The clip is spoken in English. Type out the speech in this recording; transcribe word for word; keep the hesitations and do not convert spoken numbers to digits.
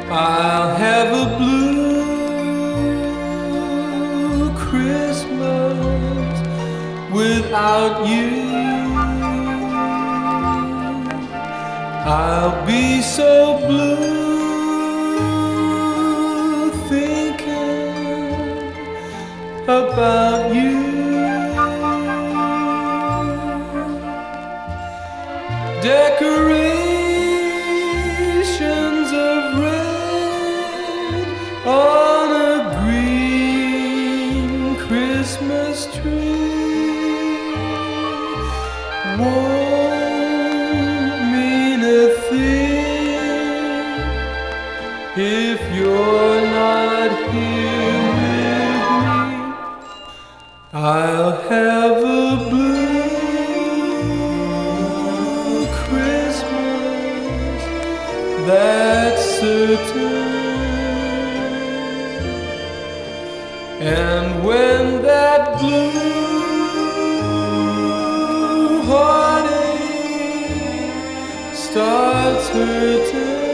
I'll have a blue Christmas without you. I'll be so blue thinking about you. Decorations of red on a green Christmas tree won't mean a thing if you're not here with me. I'll have a blue Christmas, that's certain. And when that blue heartache starts hurting,